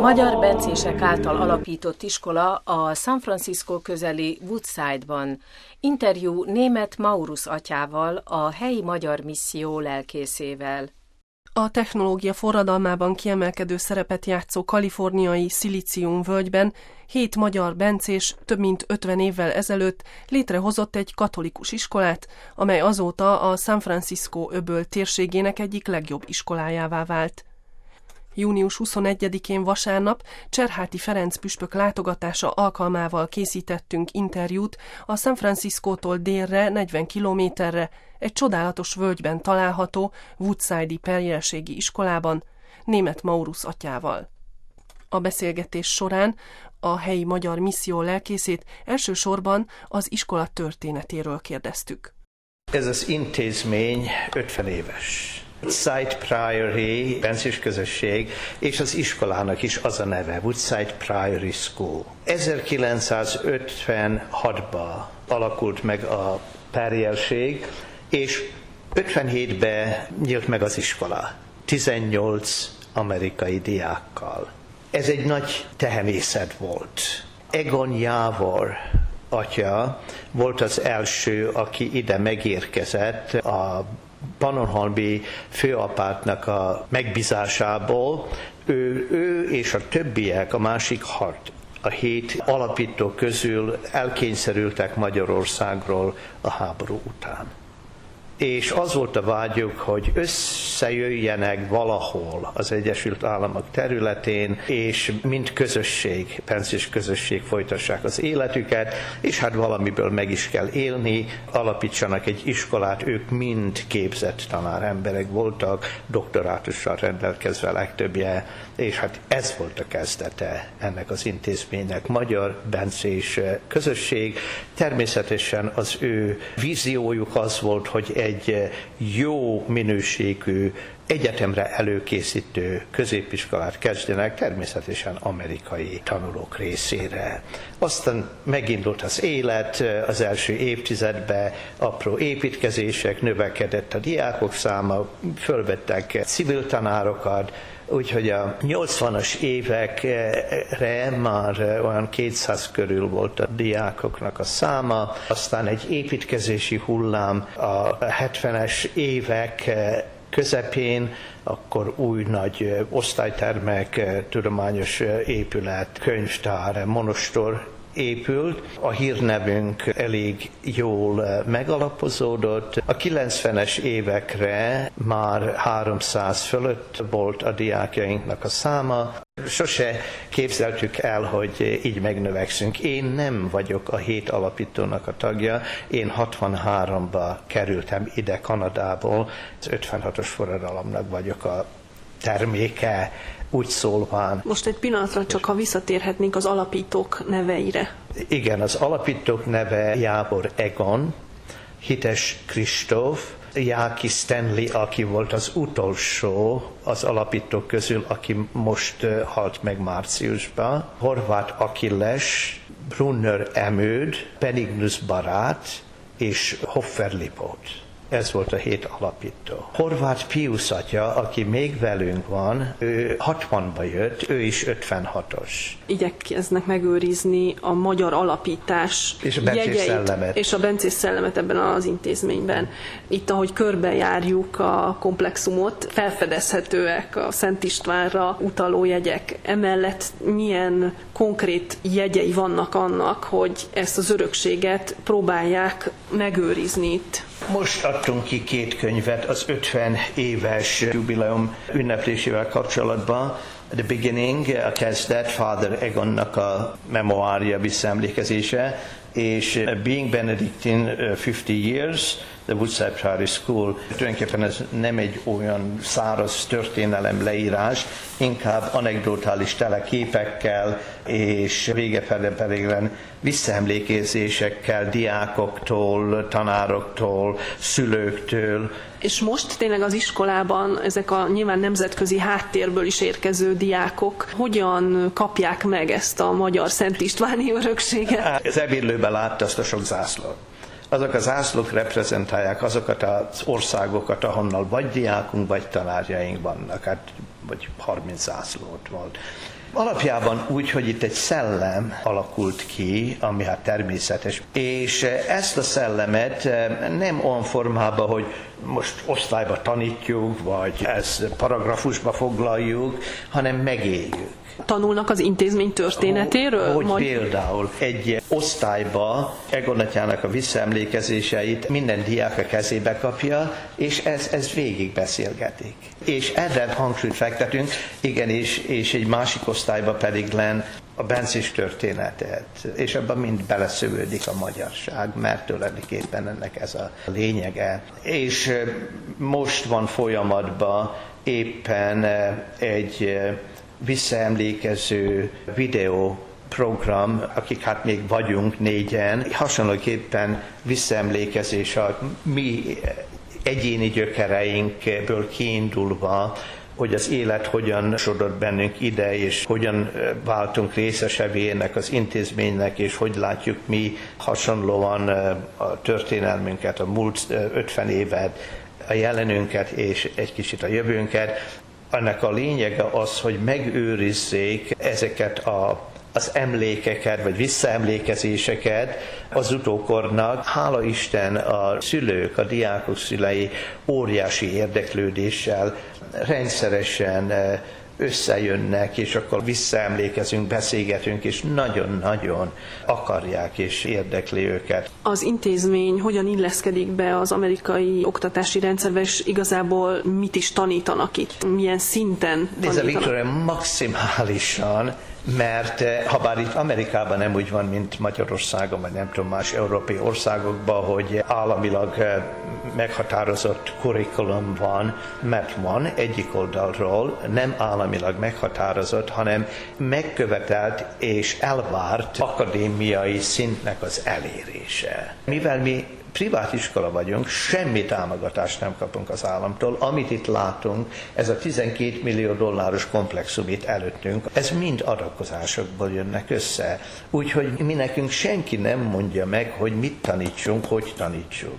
Magyar bencések által alapított iskola a San Francisco közeli Woodside-ban. Interjú Németh Maurus atyával, a helyi magyar misszió lelkészével. A technológia forradalmában kiemelkedő szerepet játszó kaliforniai Szilícium völgyben 7 magyar bencés több mint 50 évvel ezelőtt létrehozott egy katolikus iskolát, amely azóta a San Francisco öböl térségének egyik legjobb iskolájává vált. Június 21-én vasárnap Cserháti Ferenc püspök látogatása alkalmával készítettünk interjút a San Franciscótól délre 40 kilométerre egy csodálatos völgyben található Woodside-i perjelségi iskolában Németh Maurus atyával. A beszélgetés során a helyi magyar misszió lelkészét elsősorban az iskola történetéről kérdeztük. Ez az intézmény 50 éves. Woodside Priory bencés közösség, és az iskolának is az a neve, Woodside Priory School. 1956-ban alakult meg a perjelség, és 57-ben nyílt meg az iskola, 18 amerikai diákkal. Ez egy nagy tehenészet volt. Egon Jávor atya volt az első, aki ide megérkezett a Pannonhalmi főapátnak a megbízásából. Ő és a többiek, a másik 7 alapító közül elkényszerültek Magyarországról a háború után. És az volt a vágyuk, hogy összejöjjenek valahol az Egyesült Államok területén, és mint közösség, bencés közösség folytassák az életüket, és hát valamiből meg is kell élni, alapítsanak egy iskolát, ők mind képzett tanáremberek voltak, doktorátussal rendelkezve legtöbbje, és hát ez volt a kezdete ennek az intézménynek, magyar bencés közösség. Természetesen az ő víziójuk az volt, hogy egy jó minőségű egyetemre előkészítő középiskolát kezdjenek, természetesen amerikai tanulók részére. Aztán megindult az élet, az első évtizedben apró építkezések, növekedett a diákok száma, fölvettek civil tanárokat, úgyhogy a 80-as évekre már olyan 200 körül volt a diákoknak a száma, aztán egy építkezési hullám a 70-es évek közepén, akkor új nagy osztálytermek, tudományos épület, könyvtár, monostor épült. A hírnevünk elég jól megalapozódott. A 90-es évekre már 300 fölött volt a diákjainknak a száma. Sose képzeltük el, hogy így megnövekszünk. Én nem vagyok a 7 alapítónak a tagja. Én 63-ba kerültem ide Kanadából. Az 56-os forradalomnak vagyok a terméke, úgy szólván. Most egy pillanatra csak, ha visszatérhetnénk az alapítók neveire. Igen, az alapítók neve Jávor Egon, Hites Kristóf, Jáki Stanley, aki volt az utolsó az alapítók közül, aki most halt meg márciusban, Horváth Akilles, Brunner Emőd, Benignus Barát és Hoffer Lipót. Ez volt a 7 alapító. Horváth Piusz atya, aki még velünk van, ő 60-ba jött, ő is 56-os. Igyekeznek megőrizni a magyar alapítás jegyeit és a bencés szellemet ebben az intézményben. Itt, ahogy körbejárjuk a komplexumot, felfedezhetőek a Szent Istvánra utaló jegyek. Emellett milyen konkrét jegyei vannak annak, hogy ezt az örökséget próbálják megőrizni itt? Most adtunk ki 2 könyvet az 50 éves jubileum ünneplésével kapcsolatban. The Beginning, a kezdet, Father Egonnak a memoárja, visszaemlékezése, és Being Benedictine 50 Years, The Woodside Priory School. Tulajdonképpen ez nem egy olyan száraz történelem leírás, inkább anekdotális teleképekkel és végefele visszaemlékezésekkel diákoktól, tanároktól, szülőktől. És most tényleg az iskolában ezek a nyilván nemzetközi háttérből is érkező diákok hogyan kapják meg ezt a magyar Szent Istváni örökséget? Az ebédlőben látta azt a sok zászlót. Azok a zászlók reprezentálják azokat az országokat, ahonnan vagy diákunk, vagy tanárjaink vannak, hát vagy 30 zászlót volt. Alapjában úgy, hogy itt egy szellem alakult ki, ami hát természetes, és ezt a szellemet nem olyan formában, hogy most osztályba tanítjuk, vagy ezt paragrafusba foglaljuk, hanem megéljük. Tanulnak az intézmény történetéről? Hogy például egy osztályba Egon atyának a visszaemlékezéseit minden diák a kezébe kapja, és ez végig beszélgetik. És erre hangsúlyt fektetünk, igen, és egy másik osztályba pedig len a bencés történetet, és abban mind beleszövődik a magyarság, mert tulajdonképpen ennek ez a lényege. És most van folyamatban éppen egy visszaemlékező videóprogram, akik hát még vagyunk négyen, hasonlóképpen visszaemlékezés a mi egyéni gyökereinkből kiindulva, hogy az élet hogyan sodort bennünk ide, és hogyan váltunk részesebbé ennek az intézménynek, és hogy látjuk mi hasonlóan a történelmünket, a múlt 50 évet, a jelenünket, és egy kicsit a jövőnket. Ennek a lényege az, hogy megőrizzék ezeket az emlékeket, vagy visszaemlékezéseket az utókornak. Hála Isten a szülők, a diákok szülei óriási érdeklődéssel rendszeresen összejönnek, és akkor visszaemlékezünk, beszélgetünk, és nagyon-nagyon akarják és érdekli őket. Az intézmény hogyan illeszkedik be az amerikai oktatási rendszerbe, és igazából mit is tanítanak itt? Milyen szinten tanítanak? Victoria, maximálisan, mert ha bár itt Amerikában nem úgy van, mint Magyarországon, vagy nem tudom, más európai országokban, hogy államilag meghatározott curriculum van, mert van egyik oldalról nem államilag meghatározott, hanem megkövetelt és elvárt akadémiai szintnek az elérése. Mivel mi privát iskola vagyunk, semmi támogatást nem kapunk az államtól. Amit itt látunk, ez a $12 millió komplexum itt előttünk, ez mind adakozásokból jönnek össze. Úgyhogy mi nekünk senki nem mondja meg, hogy mit tanítsunk, hogy tanítsuk.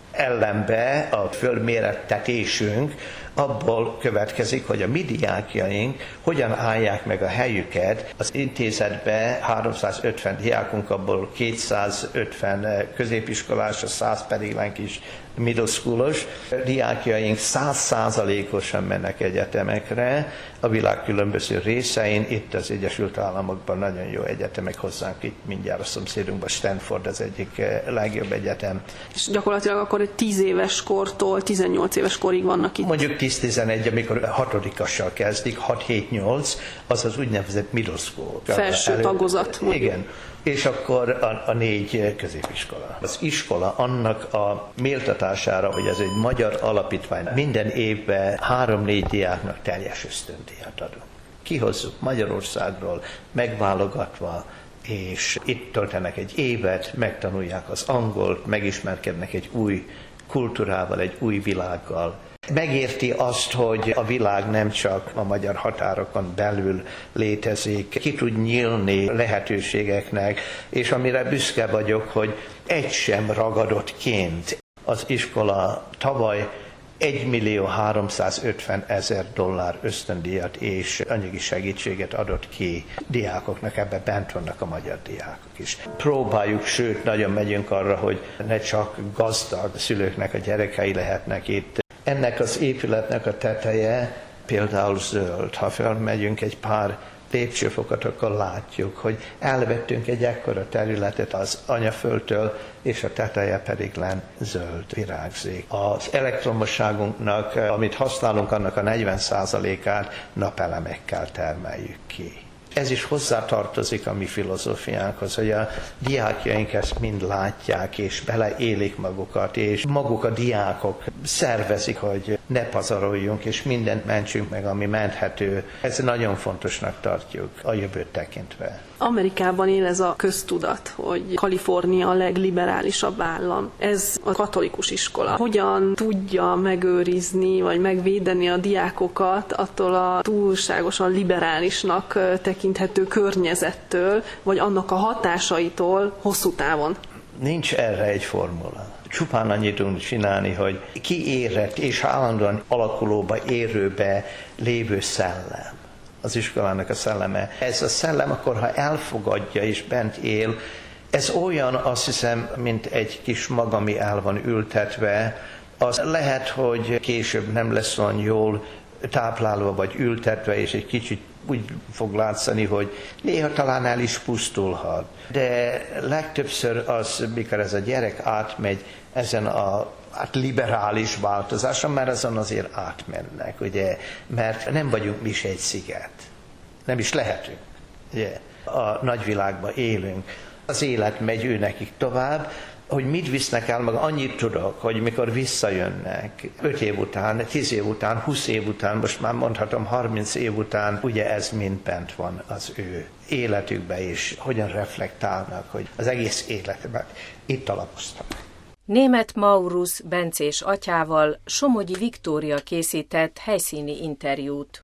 Ellenbe a fölmérettetésünk abból következik, hogy a mi diákjaink hogyan állják meg a helyüket. Az intézetbe 350 diákunk, abból 250 középiskolás, a 100 pedig lánk is middle schoolos. Diákjaink 100%-osan mennek egyetemekre a világ különböző részein. Itt az Egyesült Államokban nagyon jó egyetemek hozzánk, itt mindjárt a szomszédunkban Stanford az egyik legjobb egyetem. És gyakorlatilag akkor egy 10 éves kortól 18 éves korig vannak itt. Mondjuk 10-11, amikor 6-ossal kezdik, 6-7-8, az az úgynevezett middle school. Felső tagozat. Igen. És akkor a 4 középiskola. Az iskola annak a méltatására, hogy ez egy magyar alapítvány, minden évben 3-4 diáknak teljes ösztöndíjat adunk. Kihozzuk Magyarországról, megválogatva, és itt töltenek egy évet, megtanulják az angolt, megismerkednek egy új kultúrával, egy új világgal. Megérti azt, hogy a világ nem csak a magyar határokon belül létezik, ki tud nyílni lehetőségeknek, és amire büszke vagyok, hogy egy sem ragadottként. Az iskola tavaly $1.350.000 ösztöndíjat és anyagi segítséget adott ki diákoknak, ebben bent vannak a magyar diákok is. Próbáljuk, sőt, nagyon megyünk arra, hogy ne csak gazdag szülőknek a gyerekei lehetnek itt. Ennek az épületnek a teteje például zöld. Ha felmegyünk egy pár lépcsőfokot, akkor látjuk, hogy elvettünk egy ekkora területet az anyaföldtől, és a teteje pedig len zöld, virágzik. Az elektromosságunknak, amit használunk, annak a 40%-át napelemekkel termeljük ki. Ez is hozzátartozik a mi filozófiánkhoz, hogy a diákjaink ezt mind látják, és beleélik magukat, és maguk a diákok szervezik, hogy ne pazaroljunk, és mindent mentsünk meg, ami menthető. Ez nagyon fontosnak tartjuk a jövőt tekintve. Amerikában él ez a köztudat, hogy Kalifornia a legliberálisabb állam. Ez a katolikus iskola. Hogyan tudja megőrizni, vagy megvédeni a diákokat attól a túlságosan liberálisnak tekinthető környezettől, vagy annak a hatásaitól hosszú távon? Nincs erre egy formula. Csupán annyit tudunk csinálni, hogy kiérett és állandóan alakulóba, érőbe lévő szellem. az iskolának a szelleme. Ez a szellem akkor, ha elfogadja és bent él, ez olyan, azt hiszem, mint egy kis mag, ami el van ültetve, az lehet, hogy később nem lesz olyan jól táplálva vagy ültetve, és egy kicsit úgy fog látszani, hogy néha talán el is pusztulhat. De legtöbbször az, mikor ez a gyerek átmegy ezen a liberális változáson, már azon azért átmennek, ugye? Mert nem vagyunk mi se egy sziget. Nem is lehetünk. Ugye? A nagyvilágban élünk. Az élet megy ő nekik tovább, hogy mit visznek el maga, annyit tudok, hogy mikor visszajönnek 5 év után, 10 év után, 20 év után, most már mondhatom 30 év után, ugye ez mind bent van az ő életükben, és hogyan reflektálnak, hogy az egész életben itt alapoztak. Németh Maurus bencés atyával Somogyi Viktória készített helyszíni interjút.